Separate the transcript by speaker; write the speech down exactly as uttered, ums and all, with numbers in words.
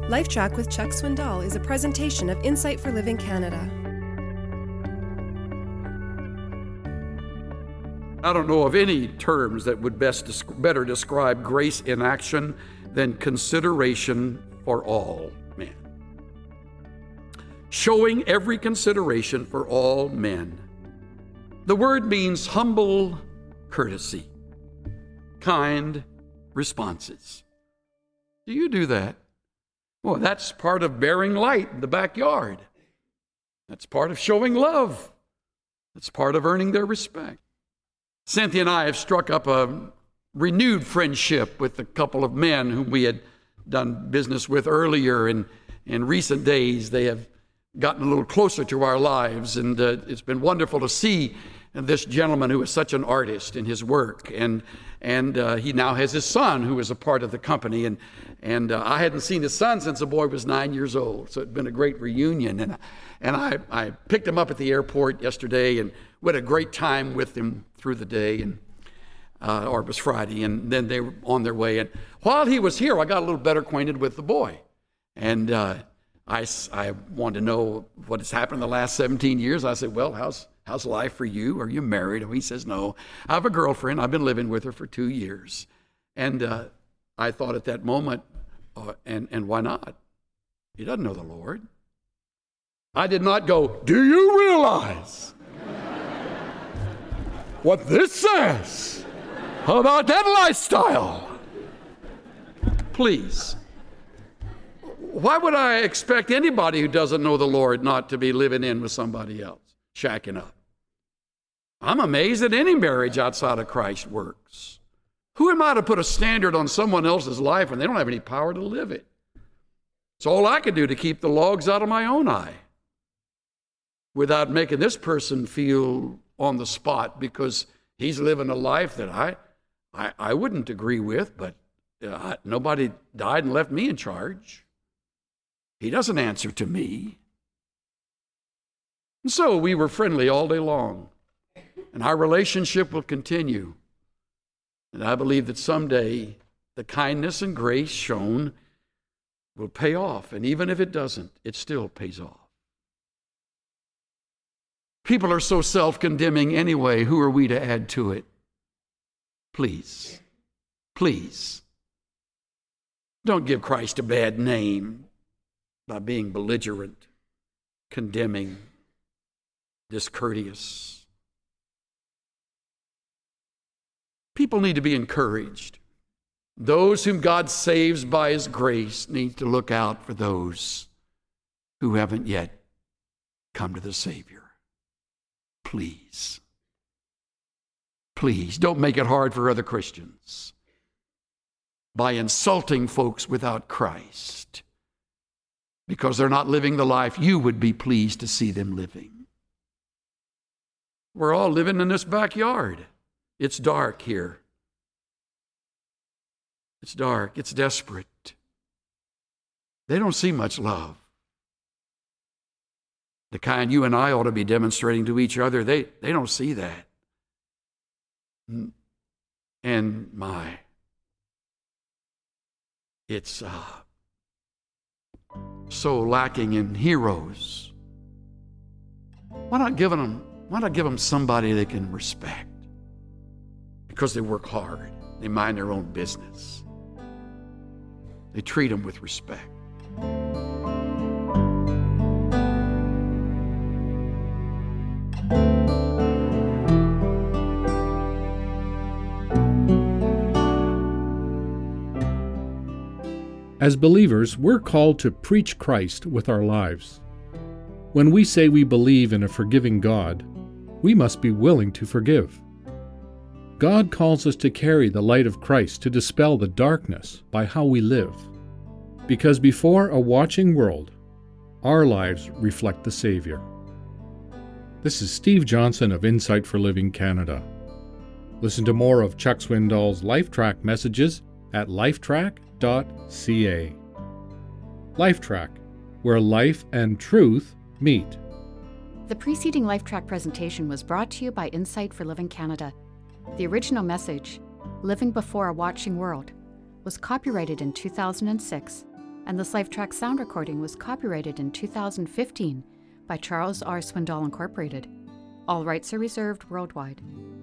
Speaker 1: LifeTrack with Chuck Swindoll is a presentation of Insight for Living Canada.
Speaker 2: I don't know of any terms that would best desc- better describe grace in action than consideration for all men. Showing every consideration for all men. The word means humble courtesy, kind responses. Do you do that? Well, that's part of bearing light in the backyard. That's part of showing love. That's part of earning their respect. Cynthia and I have struck up a renewed friendship with a couple of men whom we had done business with earlier. In, in recent days, they have gotten a little closer to our lives, and uh, it's been wonderful to see this gentleman who is such an artist in his work, and and uh, he now has his son who is a part of the company, and and uh, I hadn't seen his son since the boy was nine years old, so it's been a great reunion, and and I, I picked him up at the airport yesterday, and we had a great time with him through the day, and uh, or it was Friday, and then they were on their way, and while he was here, I got a little better acquainted with the boy, and uh, I, I wanted to know what has happened in the last seventeen years. I said, well, how's How's life for you? Are you married? And he says, no. I have a girlfriend. I've been living with her for two years. And uh, I thought at that moment, uh, and, and why not? He doesn't know the Lord. I did not go, do you realize what this says about that lifestyle? Please. Why would I expect anybody who doesn't know the Lord not to be living in with somebody else, shacking up? I'm amazed that any marriage outside of Christ works. Who am I to put a standard on someone else's life when they don't have any power to live it? It's all I could do to keep the logs out of my own eye without making this person feel on the spot because he's living a life that I I, I wouldn't agree with, but uh, nobody died and left me in charge. He doesn't answer to me. And so we were friendly all day long. And our relationship will continue. And I believe that someday the kindness and grace shown will pay off. And even if it doesn't, it still pays off. People are so self-condemning anyway. Who are we to add to it? Please, please, don't give Christ a bad name by being belligerent, condemning, discourteous. People need to be encouraged. Those whom God saves by His grace need to look out for those who haven't yet come to the Savior. Please, please don't make it hard for other Christians by insulting folks without Christ because they're not living the life you would be pleased to see them living. We're all living in this backyard. It's dark here. It's dark. It's desperate. They don't see much love. The kind you and I ought to be demonstrating to each other, they, they don't see that. And my, it's uh, so lacking in heroes. Why not give them, why not give them somebody they can respect? Because they work hard. They mind their own business. They treat them with respect.
Speaker 3: As believers, we're called to preach Christ with our lives. When we say we believe in a forgiving God, we must be willing to forgive. God calls us to carry the light of Christ to dispel the darkness by how we live. Because before a watching world, our lives reflect the Savior. This is Steve Johnson of Insight for Living Canada. Listen to more of Chuck Swindoll's LifeTrack messages at lifetrack dot c a. LifeTrack, where life and truth meet.
Speaker 4: The preceding LifeTrack presentation was brought to you by Insight for Living Canada. The original message, Living Before a Watching World, was copyrighted in two thousand six and this LifeTrack sound recording was copyrighted in two thousand fifteen by Charles R. Swindoll Incorporated. All rights are reserved worldwide.